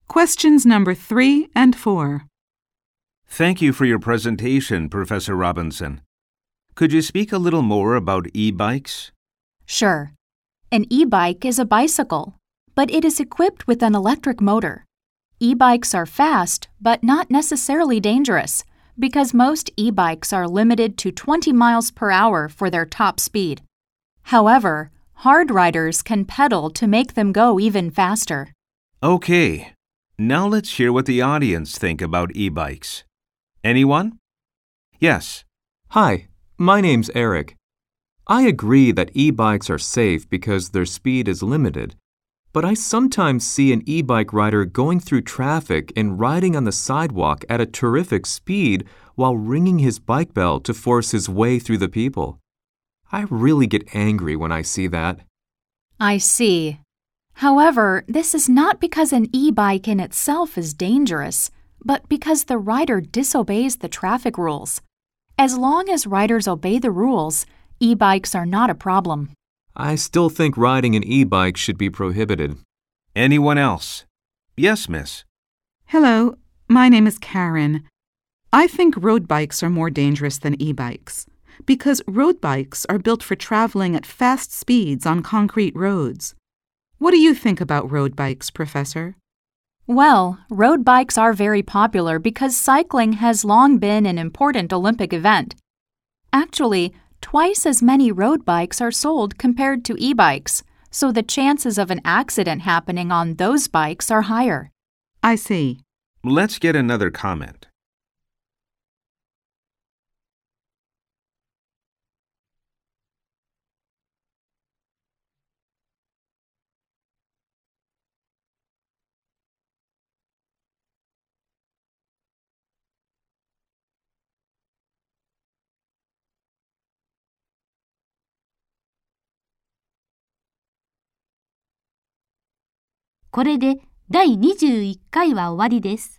Questions number 3 and 4. Thank you for your presentation, Professor Robinson. Could you speak a little more about e-bikes? Sure. An e-bike is a bicycle, but it is equipped with an electric motor. E-bikes are fast, but not necessarily dangerous, because most e-bikes are limited to 20 miles per hour for their top speed. However, hard riders can pedal to make them go even faster. Okay. Now let's hear what the audience think about e-bikes. Anyone? Yes. Hi, my name's Eric. I agree that e-bikes are safe because their speed is limited, but I sometimes see an e-bike rider going through traffic and riding on the sidewalk at a terrific speed while ringing his bike bell to force his way through the people. I really get angry when I see that. I see. However, this is not because an e-bike in itself is dangerous, but because the rider disobeys the traffic rules. As long as riders obey the rules, e-bikes are not a problem. I still think riding an e-bike should be prohibited. Anyone else? Yes, miss. Hello, my name is Karen. I think road bikes are more dangerous than e-bikes because road bikes are built for traveling at fast speeds on concrete roads. What do you think about road bikes, Professor? Well, road bikes are very popular because cycling has long been an important Olympic event. Actually, twice as many road bikes are sold compared to e-bikes, so the chances of an accident happening on those bikes are higher. I see. Let's get another comment. これで第21回は終わりです。